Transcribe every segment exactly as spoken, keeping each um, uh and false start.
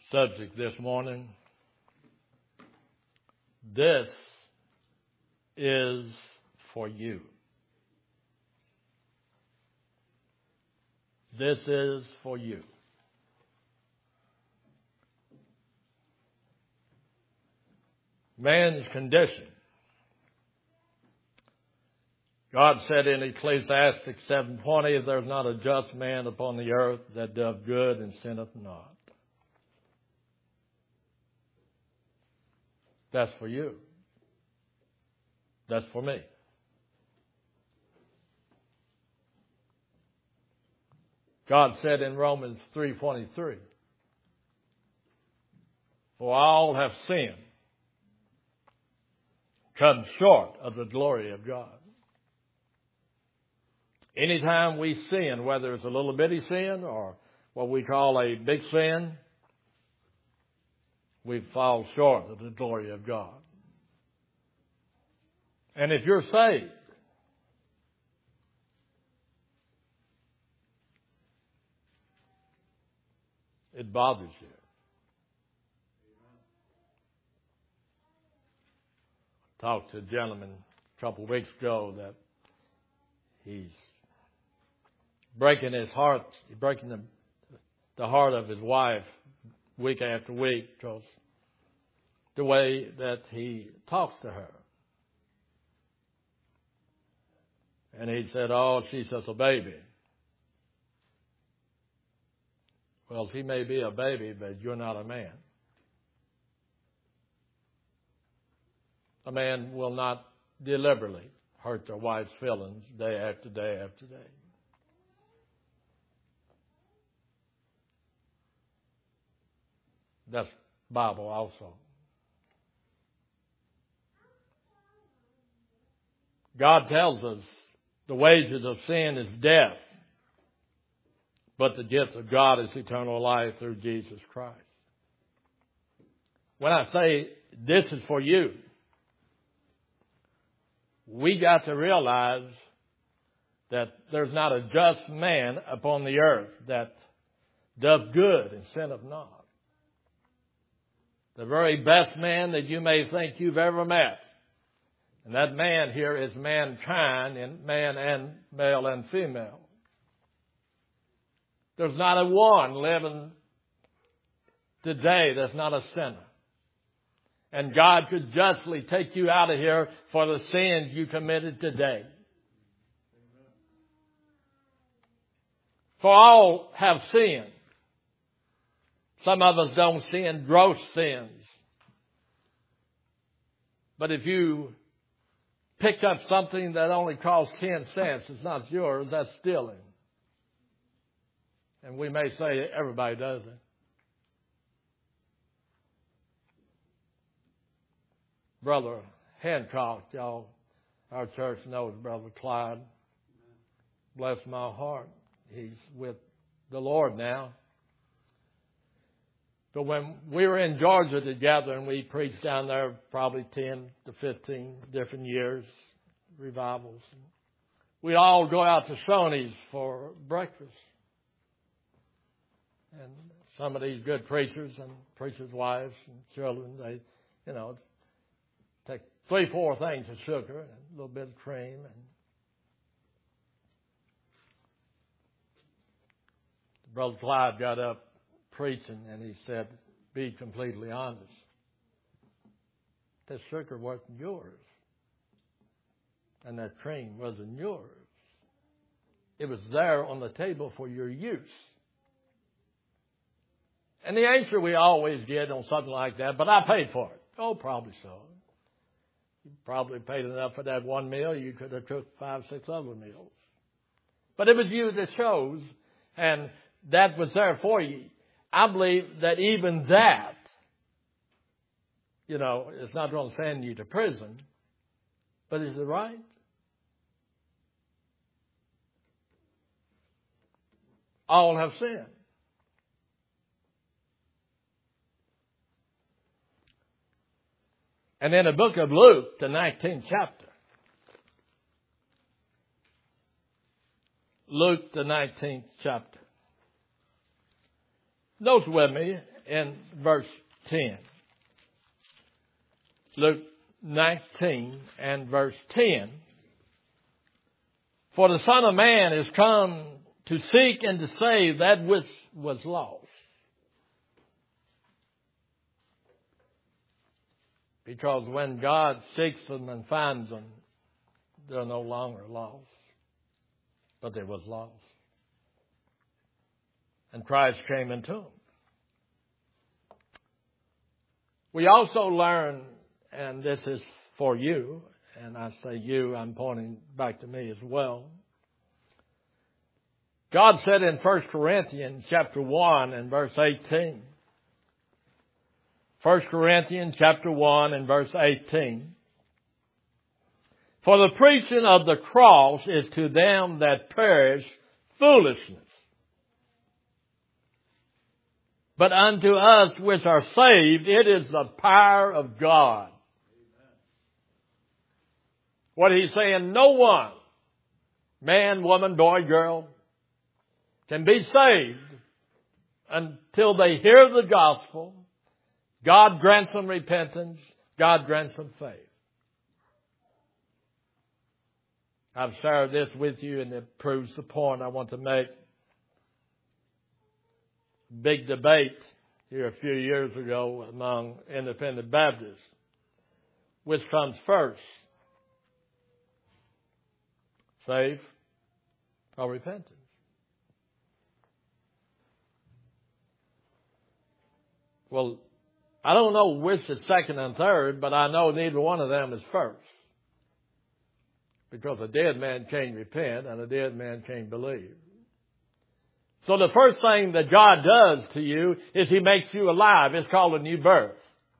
subject this morning. This is for you. This is for you. Man's condition. God said in Ecclesiastes seven twenty, "There's not a just man upon the earth that doth good and sinneth not." That's for you. That's for me. God said in Romans three twenty-three, "For all have sinned, come short of the glory of God." Anytime we sin, whether it's a little bitty sin or what we call a big sin, we fall short of the glory of God. And if you're saved, it bothers you. I talked to a gentleman a couple of weeks ago that he's breaking his heart, breaking the, the heart of his wife week after week because the way that he talks to her. And he said, "Oh, she's just a baby." Well, she may be a baby, but you're not a man. A man will not deliberately hurt their wife's feelings day after day after day. That's Bible also. God tells us the wages of sin is death, but the gift of God is eternal life through Jesus Christ. When I say this is for you, we got to realize that there's not a just man upon the earth that doth good and sinneth not. The very best man that you may think you've ever met. And that man here is mankind, and man and male and female. There's not a one living today that's not a sinner. And God could justly take you out of here for the sins you committed today. For all have sinned. Some of us don't sin gross sins. But if you pick up something that only costs ten cents, it's not yours, that's stealing. And we may say everybody does it. Brother Hancock, y'all, our church knows Brother Clyde. Bless my heart. He's with the Lord now. But when we were in Georgia together and we preached down there probably ten to fifteen different years, revivals, we'd all go out to Shoney's for breakfast. And some of these good preachers and preachers' wives and children, they, you know, take three, four things of sugar and a little bit of cream. And Brother Clyde got up preaching and he said, "Be completely honest. That sugar wasn't yours. And that cream wasn't yours. It was there on the table for your use." And the answer we always get on something like that, "But I paid for it." Oh, probably so. You probably paid enough for that one meal. You could have cooked five, six other meals. But it was you that chose, and that was there for you. I believe that even that, you know, it's not going to send you to prison. But is it right? All have sinned. And in the book of Luke, the nineteenth chapter, Luke, the nineteenth chapter. Note with me in verse ten. Luke nineteen and verse ten. For the Son of Man is come to seek and to save that which was lost. Because when God seeks them and finds them, they're no longer lost. But they was lost. And Christ came into them. We also learn, and this is for you, and I say you, I'm pointing back to me as well. God said in First Corinthians chapter one and verse eighteen. First Corinthians chapter one and verse eighteen. For the preaching of the cross is to them that perish foolishness. But unto us which are saved, it is the power of God. What he's saying, no one, man, woman, boy, girl, can be saved until they hear the gospel. God grants them repentance. God grants them faith. I've shared this with you, and it proves the point I want to make. Big debate here a few years ago among independent Baptists. Which comes first? Faith or repentance? Well, I don't know which is second and third, but I know neither one of them is first. Because a dead man can't repent and a dead man can't believe. So the first thing that God does to you is He makes you alive. It's called a new birth.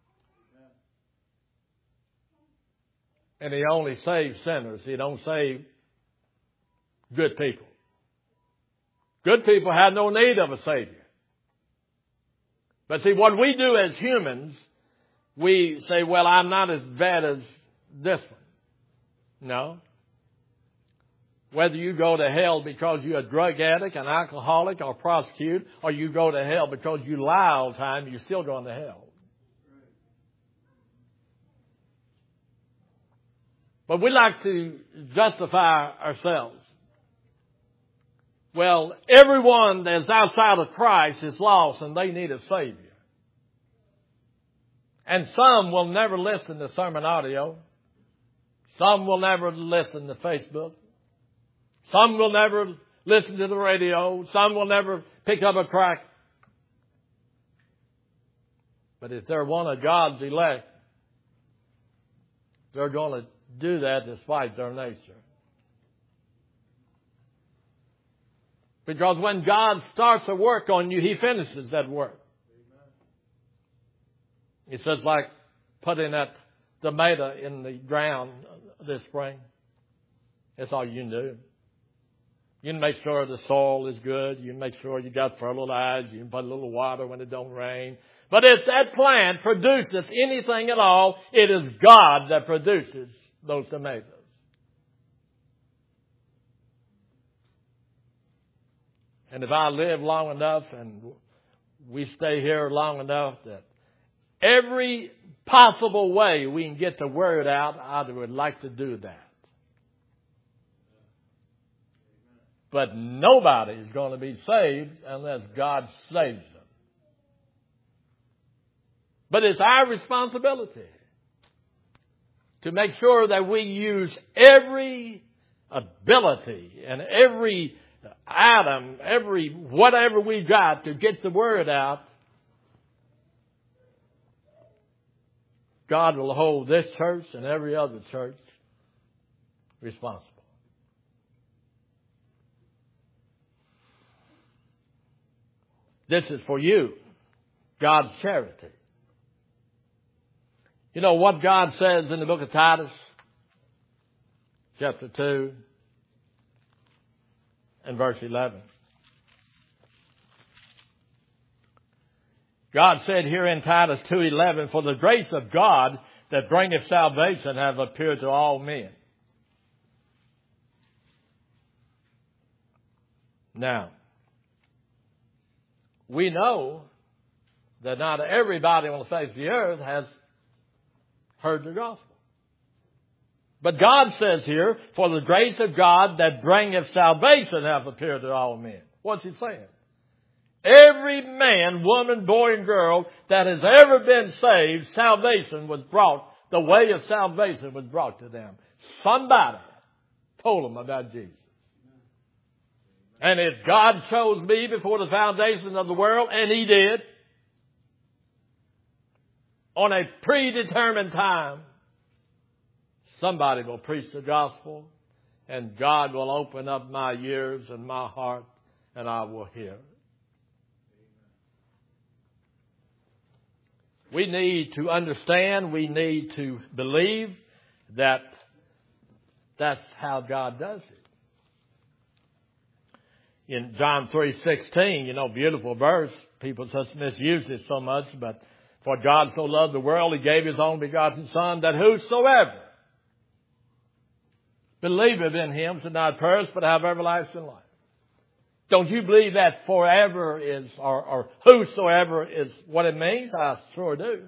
And He only saves sinners. He don't save good people. Good people have no need of a Savior. But see, what we do as humans, we say, well, I'm not as bad as this one. No. Whether you go to hell because you're a drug addict, an alcoholic, or a prostitute, or you go to hell because you lie all the time, you're still going to hell. But we like to justify ourselves. Well, everyone that's outside of Christ is lost and they need a Savior. And some will never listen to sermon audio. Some will never listen to Facebook. Some will never listen to the radio. Some will never pick up a crack. But if they're one of God's elect, they're going to do that despite their nature. Because when God starts a work on you, He finishes that work. It's just like putting that tomato in the ground this spring. That's all you can do. You can make sure the soil is good. You can make sure you got fertilizer. You can put a little water when it don't rain. But if that plant produces anything at all, it is God that produces those tomatoes. And if I live long enough and we stay here long enough that every possible way we can get the word out, I would like to do that. But nobody is going to be saved unless God saves them. But it's our responsibility to make sure that we use every ability and every atom, every whatever we got to get the word out. God will hold this church and every other church responsible. This is for you, God's charity. You know what God says in the book of Titus, chapter two and verse eleven. God said here in Titus two eleven, for the grace of God that bringeth salvation hath appeared to all men. Now, we know that not everybody on the face of the earth has heard the gospel. But God says here, for the grace of God that bringeth salvation hath appeared to all men. What's he saying? Every man, woman, boy, and girl that has ever been saved, salvation was brought, the way of salvation was brought to them. Somebody told them about Jesus. And if God chose me before the foundation of the world, and He did, on a predetermined time, somebody will preach the gospel, and God will open up my ears and my heart, and I will hear. We need to understand, we need to believe that that's how God does it. In John three sixteen, you know, beautiful verse, people just misuse it so much, but for God so loved the world, He gave His only begotten Son, that whosoever believeth in Him should not perish, but have everlasting life. Don't you believe that forever is, or, or whosoever is what it means? I sure do.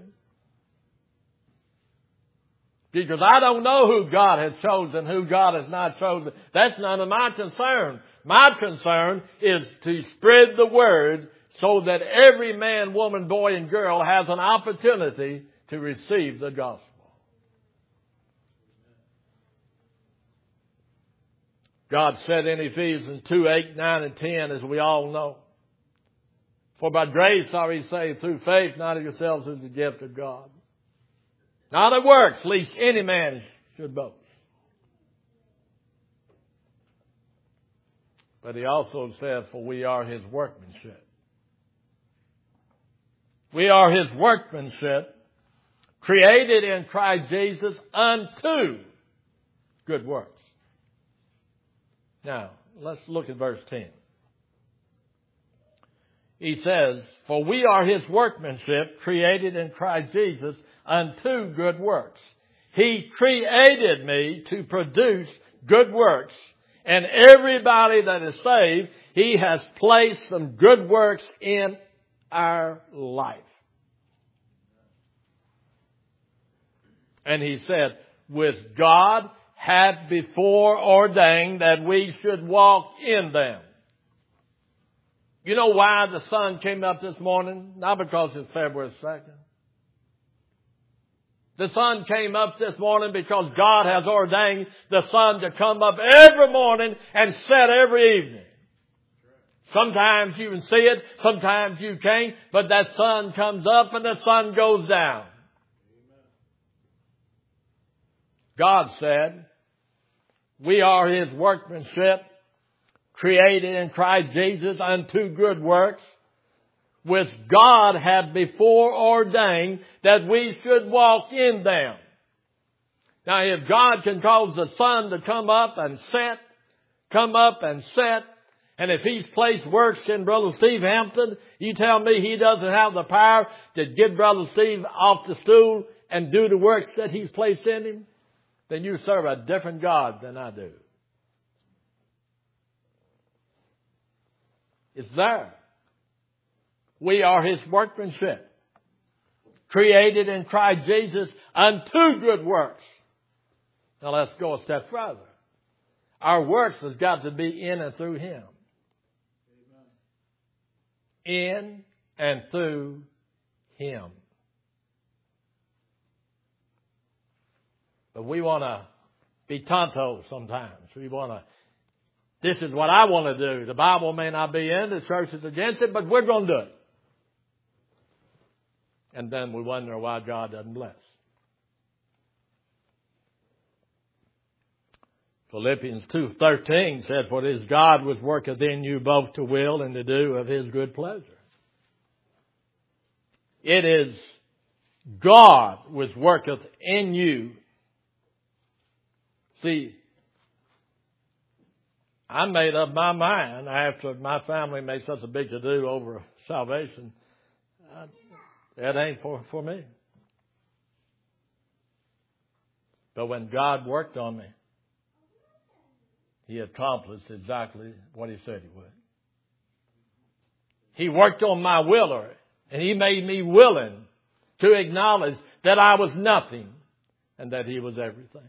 Because I don't know who God has chosen, who God has not chosen. That's none of my concern. My concern is to spread the word so that every man, woman, boy, and girl has an opportunity to receive the gospel. God said in Ephesians two, eight, nine, and ten, as we all know, for by grace are ye saved through faith, not of yourselves, as the gift of God. Not of works, lest any man should boast. But He also said, for we are His workmanship. We are His workmanship, created in Christ Jesus unto good works. Now, let's look at verse ten. He says, for we are His workmanship, created in Christ Jesus unto good works. He created me to produce good works. And everybody that is saved, He has placed some good works in our life. And He said, with God hath before ordained that we should walk in them. You know why the sun came up this morning? Not because it's February second. The sun came up this morning because God has ordained the sun to come up every morning and set every evening. Sometimes you can see it, sometimes you can't, but that sun comes up and the sun goes down. God said, we are His workmanship, created in Christ Jesus unto good works, which God hath before ordained that we should walk in them. Now, if God can cause the sun to come up and set, come up and set, and if He's placed works in Brother Steve Hampton, you tell me He doesn't have the power to get Brother Steve off the stool and do the works that He's placed in him? Then you serve a different God than I do. It's there. We are His workmanship, created in Christ Jesus unto good works. Now let's go a step further. Our works has got to be in and through Him. In and through Him. But we want to be tonto sometimes. We want to, this is what I want to do. The Bible may not be in, the church is against it, but we're going to do it. And then we wonder why God doesn't bless. Philippians two thirteen said, for it is God which worketh in you both to will and to do of His good pleasure. It is God which worketh in you. See, I made up my mind after my family made such a big to-do over salvation. I, that ain't for, for me. But when God worked on me, He accomplished exactly what He said He would. He worked on my Willery And He made me willing to acknowledge that I was nothing and that He was everything.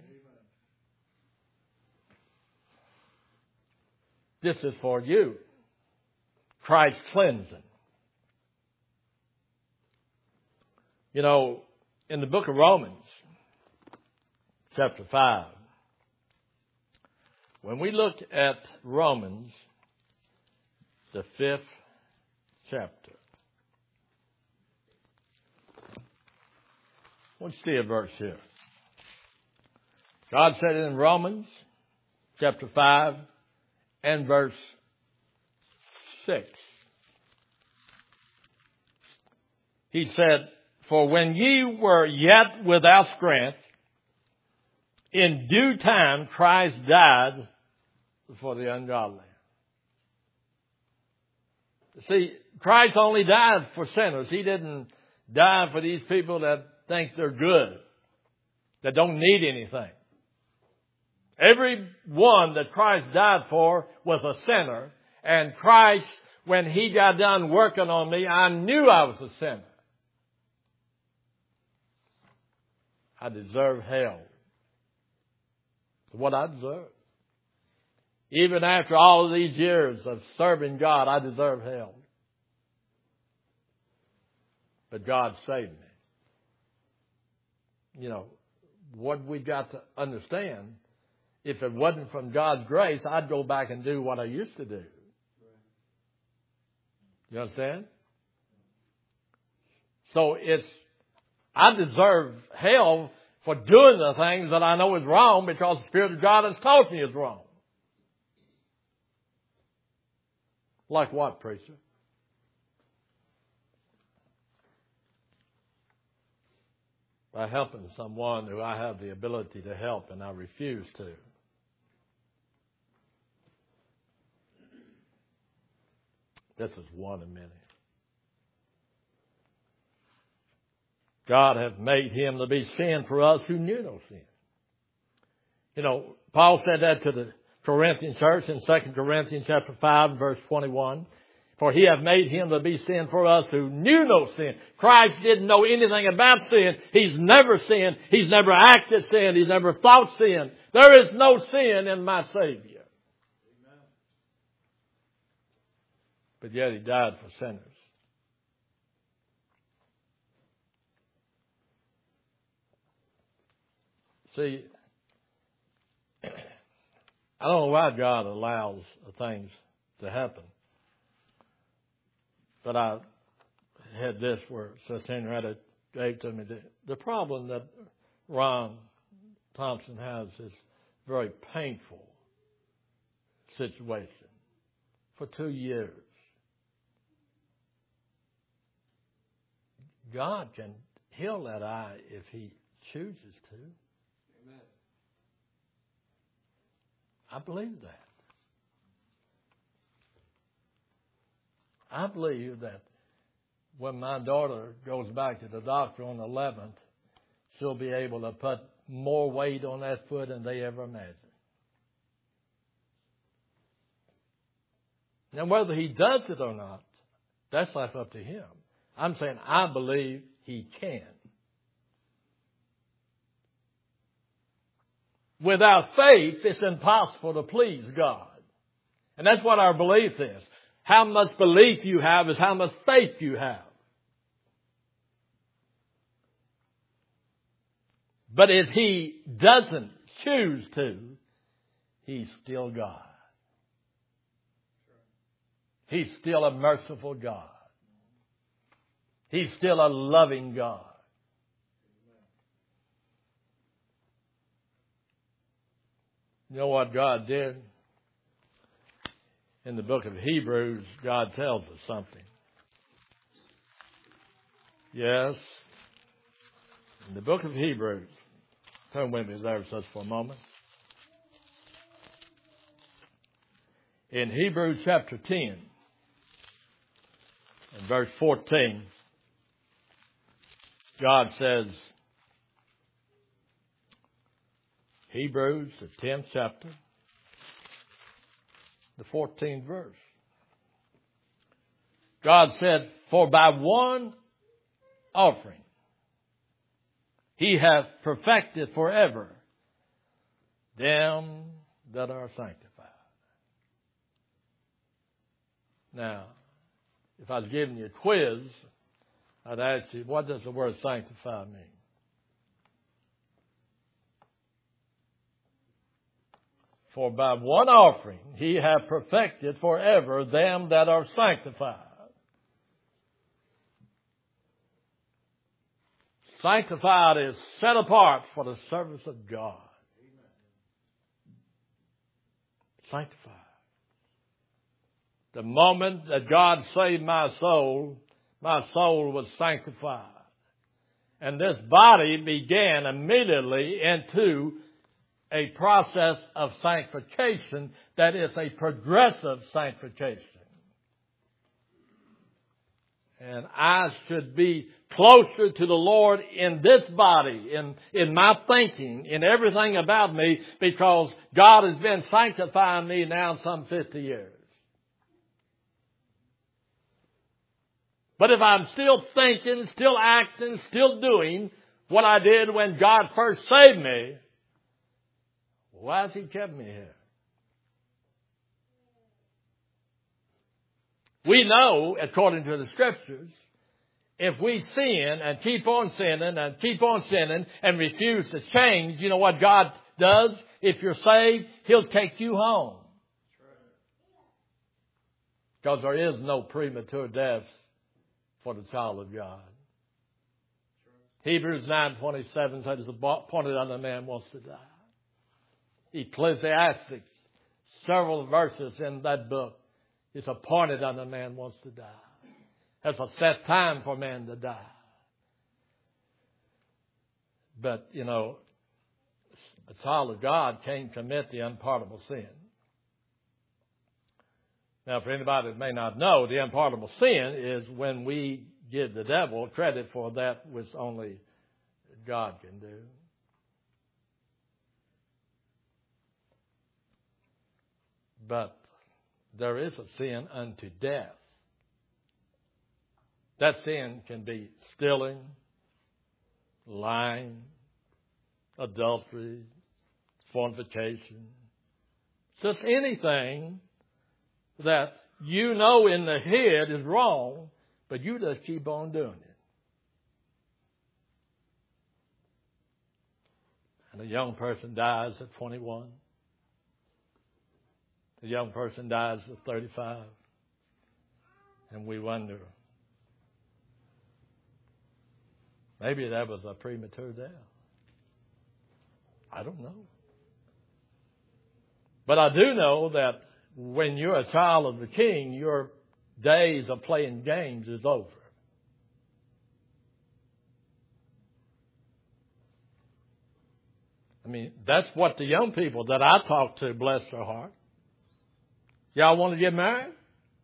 This is for you. Christ's cleansing. You know, in the book of Romans, chapter five, when we look at Romans, the fifth chapter, let's see a verse here. God said in Romans, chapter five, and verse six. He said, "For when ye were yet without strength, in due time Christ died for the ungodly." See, Christ only died for sinners. He didn't die for these people that think they're good, that don't need anything. Every one that Christ died for was a sinner. And Christ, when He got done working on me, I knew I was a sinner. I deserve hell. It's what I deserve. Even after all of these years of serving God, I deserve hell. But God saved me. You know, what we got to understand, if it wasn't from God's grace, I'd go back and do what I used to do. You understand? So it's, I deserve hell for doing the things that I know is wrong because the Spirit of God has taught me is wrong. Like what, preacher? By helping someone who I have the ability to help and I refuse to. This is one of many. God hath made Him to be sin for us who knew no sin. You know, Paul said that to the Corinthian church in Second Corinthians chapter five, verse twenty-one. For He hath made Him to be sin for us who knew no sin. Christ didn't know anything about sin. He's never sinned. He's never acted sin. He's never thought sin. There is no sin in my Savior. Amen. But yet He died for sinners. See, I don't know why God allows things to happen. But I had this where Sister Henrietta gave to me. The, the problem that Ron Thompson has is a very painful situation for two years. God can heal that eye if He chooses to. Amen. I believe that. I believe that when my daughter goes back to the doctor on the eleventh, she'll be able to put more weight on that foot than they ever imagined. Now, whether He does it or not, that's left up to Him. I'm saying I believe He can. Without faith, it's impossible to please God. And that's what our belief is. How much belief you have is how much faith you have. But if He doesn't choose to, He's still God. He's still a merciful God. He's still a loving God. You know what God did? In the book of Hebrews, God tells us something. Yes. In the book of Hebrews, turn with me there just for a moment. In Hebrews chapter ten, in verse fourteen, God says, Hebrews, the tenth chapter, the fourteenth verse. God said, for by one offering, He hath perfected forever them that are sanctified. Now, if I was giving you a quiz, I'd ask you, what does the word sanctify mean? For by one offering He hath perfected forever them that are sanctified. Sanctified is set apart for the service of God. Sanctified. The moment that God saved my soul, my soul was sanctified. And this body began immediately into a process of sanctification that is a progressive sanctification. And I should be closer to the Lord in this body, in, in my thinking, in everything about me, because God has been sanctifying me now some fifty years. But if I'm still thinking, still acting, still doing what I did when God first saved me, why has He kept me here? We know, according to the Scriptures, if we sin and keep on sinning and keep on sinning and refuse to change, you know what God does? If you're saved, He'll take you home. Because there is no premature death for the child of God. Hebrews nine twenty-seven says, the appointed unto man wants to die. Ecclesiastes, several verses in that book, it's appointed unto man wants to die. There's a set time for man to die. But, you know, a child of God can't commit the unpardonable sin. Now, for anybody that may not know, the unpardonable sin is when we give the devil credit for that which only God can do. But there is a sin unto death. That sin can be stealing, lying, adultery, fornication, just anything that you know in the head is wrong, but you just keep on doing it. And a young person dies at twenty-one. A young person dies at thirty-five. And we wonder, maybe that was a premature death. I don't know. But I do know that when you're a child of the King, your days of playing games is over. I mean, that's what the young people that I talk to, bless their heart. Y'all want to get married?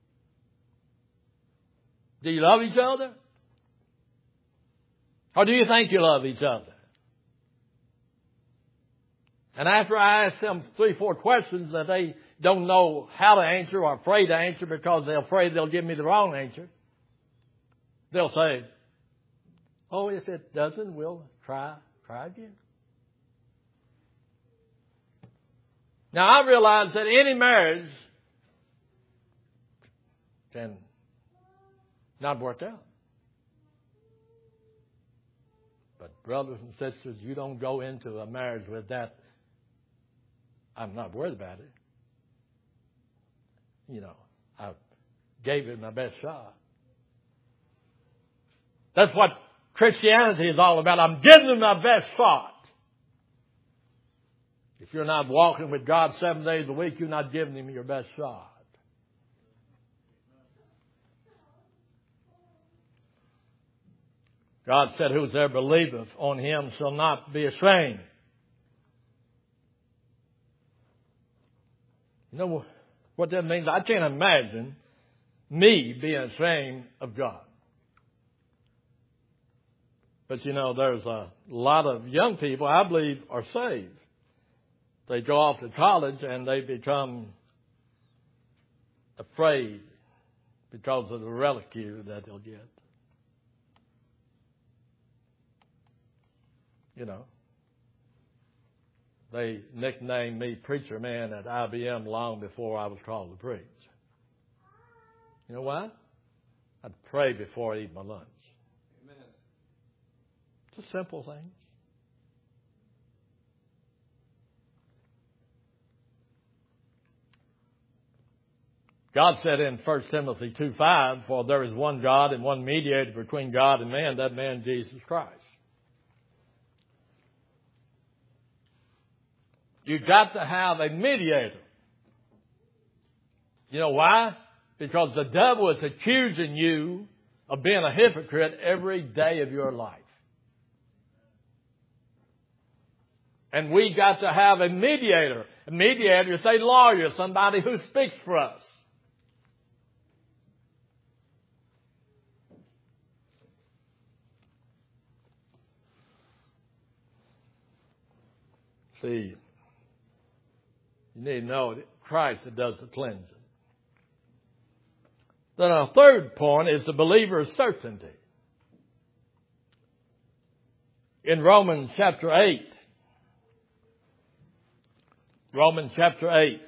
Do you love each other? Or do you think you love each other? And after I ask them three, four questions that they don't know how to answer or afraid to answer because they're afraid they'll give me the wrong answer, they'll say, oh, if it doesn't, we'll try, try again. Now, I realize that any marriage can not work out. But brothers and sisters, you don't go into a marriage with that, I'm not worried about it. You know, I gave it my best shot. That's what Christianity is all about. I'm giving it my best shot. If you're not walking with God seven days a week, you're not giving Him your best shot. God said, whosoever believeth on Him shall not be ashamed. You know what that means? I can't imagine me being ashamed of God. But you know, there's a lot of young people, I believe, are saved. They go off to college and they become afraid because of the ridicule that they'll get. You know. They nicknamed me Preacher Man at I B M long before I was called to preach. You know why? I'd pray before I eat my lunch. Amen. It's a simple thing. God said in First Timothy two five, for there is one God and one mediator between God and man, that man Jesus Christ. You've got to have a mediator. You know why? Because the devil is accusing you of being a hypocrite every day of your life. And we got to have a mediator. A mediator is a lawyer, somebody who speaks for us. See, you need to know that Christ that does the cleansing. Then our third point is the believer's certainty. In Romans chapter eight, Romans chapter eight,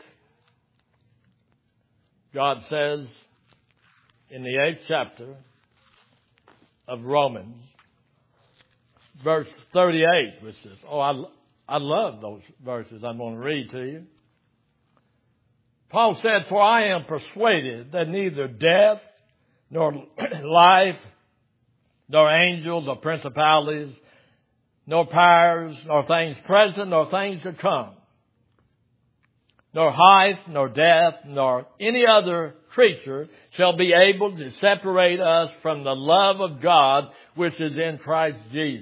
God says in the eighth chapter of Romans, verse thirty-eight, which says, oh, I, I love those verses I'm going to read to you. Paul said, for I am persuaded that neither death, nor life, nor angels, nor principalities, nor powers, nor things present, nor things to come, nor height, nor depth, nor any other creature shall be able to separate us from the love of God which is in Christ Jesus.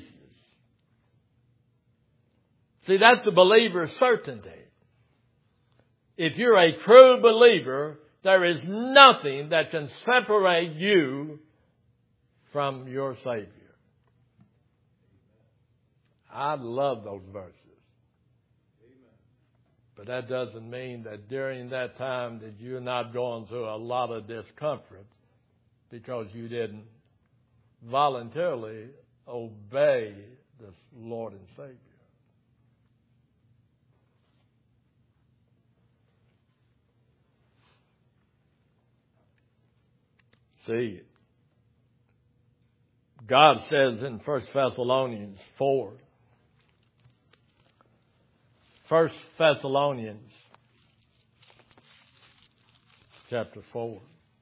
See, that's the believer's certainty. If you're a true believer, there is nothing that can separate you from your Savior. I love those verses. But that doesn't mean that during that time that you're not going through a lot of discomfort because you didn't voluntarily obey the Lord and Savior. See, God says in First Thessalonians four, First Thessalonians chapter four.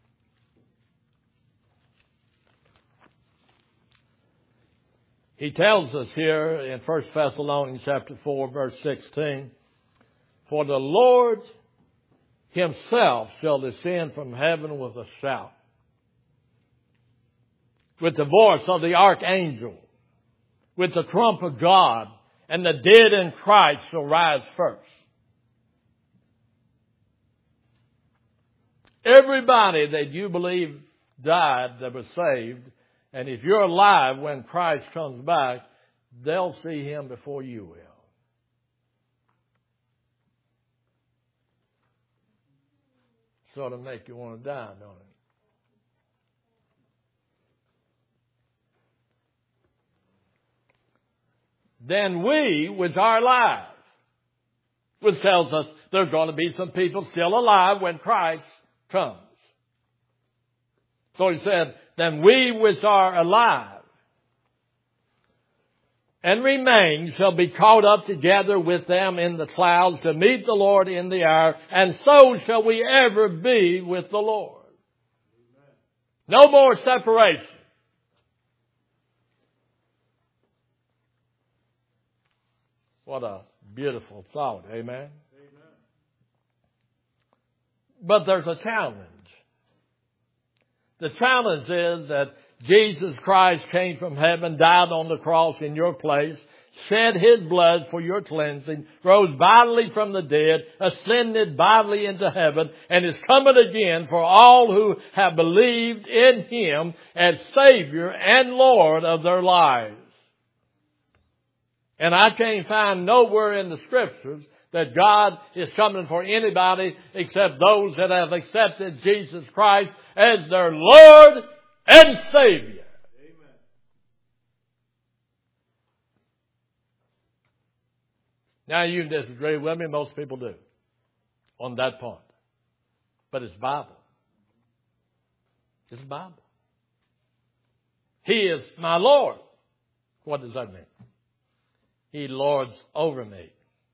He tells us here in First Thessalonians chapter four, verse sixteen, for the Lord himself shall descend from heaven with a shout, with the voice of the archangel, with the trump of God, and the dead in Christ shall rise first. Everybody that you believe died that was saved, and if you're alive when Christ comes back, they'll see him before you will. Sort of make you want to die, don't it? Then we, which are alive, which tells us there are going to be some people still alive when Christ comes. So he said, then we which are alive and remain shall be caught up together with them in the clouds to meet the Lord in the air, and so shall we ever be with the Lord. No more separation. What a beautiful thought, amen? Amen. But there's a challenge. The challenge is that Jesus Christ came from heaven, died on the cross in your place, shed his blood for your cleansing, rose bodily from the dead, ascended bodily into heaven, and is coming again for all who have believed in him as Savior and Lord of their lives. And I can't find nowhere in the Scriptures that God is coming for anybody except those that have accepted Jesus Christ as their Lord and Savior. Amen. Now you can disagree with me. Most people do on that point. But it's Bible. It's Bible. He is my Lord. What does that mean? He lords over me.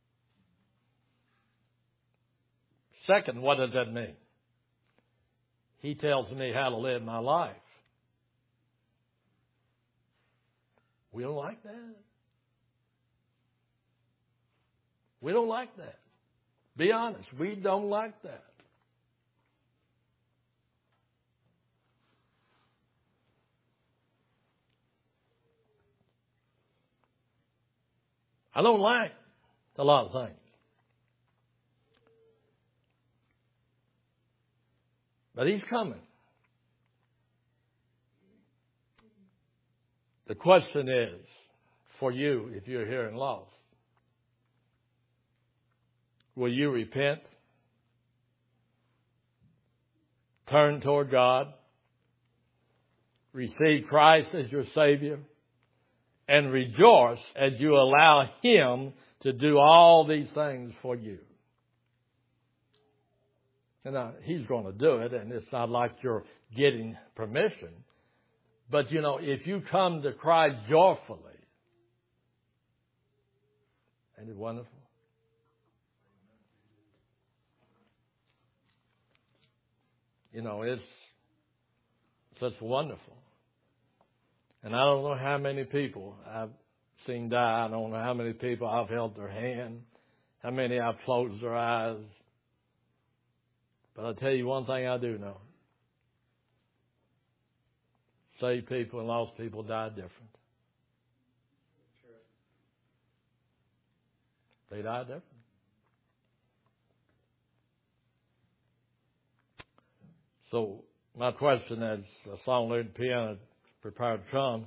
Second, what does that mean? He tells me how to live my life. We don't like that. We don't like that. Be honest, we don't like that. I don't like a lot of things. But He's coming. The question is, for you, if you're here and lost, will you repent, turn toward God, receive Christ as your Savior, and rejoice as you allow Him to do all these things for you? And now, He's going to do it, and it's not like you're getting permission. But, you know, if you come to Christ joyfully, ain't it wonderful? You know, it's such wonderful. And I don't know how many people I've seen die. I don't know how many people I've held their hand, how many I've closed their eyes. But I'll tell you one thing I do know. Saved people and lost people die different. They die different. So my question as a song leader at the piano prepared to come,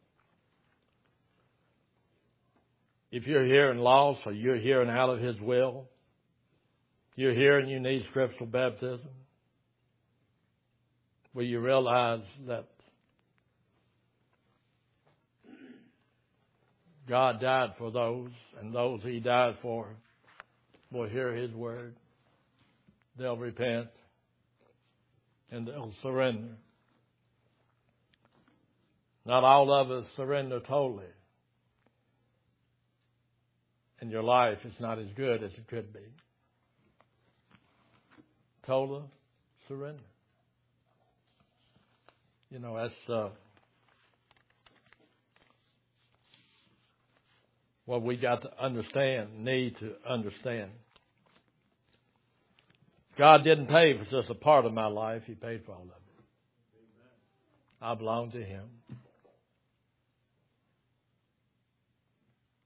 if you're here and lost, or you're here and out of His will, you're here and you need scriptural baptism, will you realize that God died for those, and those He died for will hear His word. They'll repent, and they'll surrender. Not all of us surrender totally. And your life is not as good as it could be. Total surrender. You know, that's uh, what we got to understand, need to understand. God didn't pay for just a part of my life. He paid for all of it. I belong to Him.